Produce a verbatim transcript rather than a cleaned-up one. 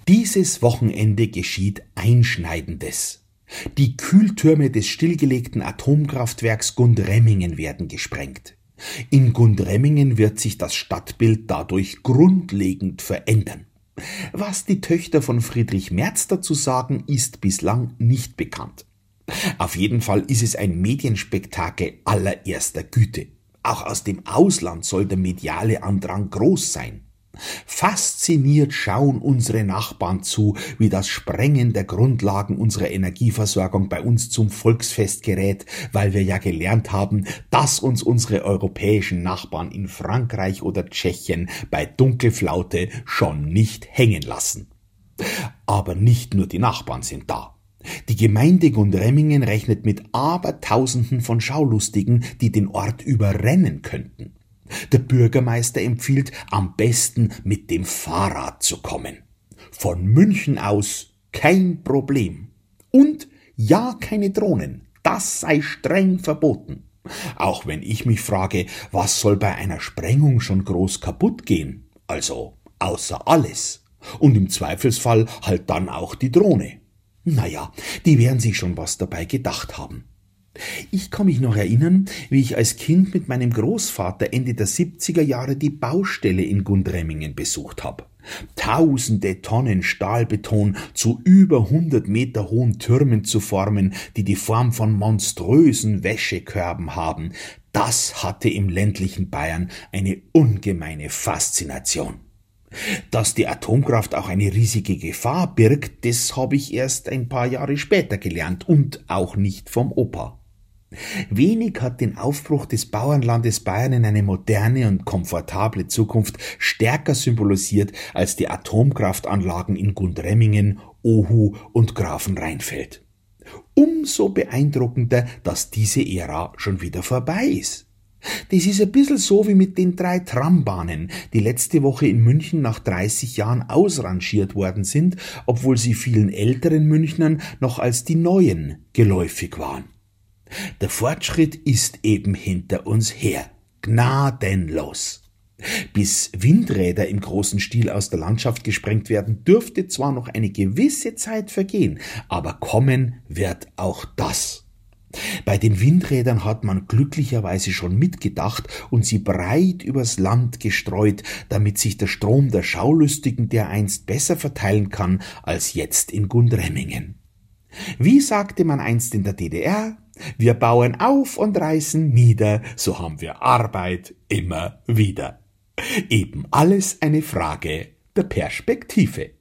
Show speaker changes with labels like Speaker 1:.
Speaker 1: Dieses Wochenende geschieht Einschneidendes. Die Kühltürme des stillgelegten Atomkraftwerks Gundremmingen werden gesprengt. In Gundremmingen wird sich das Stadtbild dadurch grundlegend verändern. Was die Töchter von Friedrich Merz dazu sagen, ist bislang nicht bekannt. Auf jeden Fall ist es ein Medienspektakel allererster Güte. Auch aus dem Ausland soll der mediale Andrang groß sein. Fasziniert schauen unsere Nachbarn zu, wie das Sprengen der Grundlagen unserer Energieversorgung bei uns zum Volksfest gerät, weil wir ja gelernt haben, dass uns unsere europäischen Nachbarn in Frankreich oder Tschechien bei Dunkelflaute schon nicht hängen lassen. Aber nicht nur die Nachbarn sind da. Die Gemeinde Gundremmingen rechnet mit Abertausenden von Schaulustigen, die den Ort überrennen könnten. Der Bürgermeister empfiehlt, am besten mit dem Fahrrad zu kommen. Von München aus kein Problem. Und ja, keine Drohnen. Das sei streng verboten. Auch wenn ich mich frage, was soll bei einer Sprengung schon groß kaputt gehen? Also außer alles. Und im Zweifelsfall halt dann auch die Drohne. Naja, die werden sich schon was dabei gedacht haben. Ich kann mich noch erinnern, wie ich als Kind mit meinem Großvater Ende der siebziger Jahre die Baustelle in Gundremmingen besucht habe. Tausende Tonnen Stahlbeton zu über hundert Meter hohen Türmen zu formen, die die Form von monströsen Wäschekörben haben, das hatte im ländlichen Bayern eine ungemeine Faszination. Dass die Atomkraft auch eine riesige Gefahr birgt, das habe ich erst ein paar Jahre später gelernt und auch nicht vom Opa. Wenig hat den Aufbruch des Bauernlandes Bayern in eine moderne und komfortable Zukunft stärker symbolisiert als die Atomkraftanlagen in Gundremmingen, Ohu und Grafenrheinfeld. Umso beeindruckender, dass diese Ära schon wieder vorbei ist. Das ist ein bisschen so wie mit den drei Trambahnen, die letzte Woche in München nach dreißig Jahren ausrangiert worden sind, obwohl sie vielen älteren Münchnern noch als die neuen geläufig waren. Der Fortschritt ist eben hinter uns her, gnadenlos. Bis Windräder im großen Stil aus der Landschaft gesprengt werden, dürfte zwar noch eine gewisse Zeit vergehen, aber kommen wird auch das. Bei den Windrädern hat man glücklicherweise schon mitgedacht und sie breit übers Land gestreut, damit sich der Strom der Schaulustigen dereinst besser verteilen kann als jetzt in Gundremmingen. Wie sagte man einst in der D D R? Wir bauen auf und reißen nieder, so haben wir Arbeit immer wieder. Eben alles eine Frage der Perspektive.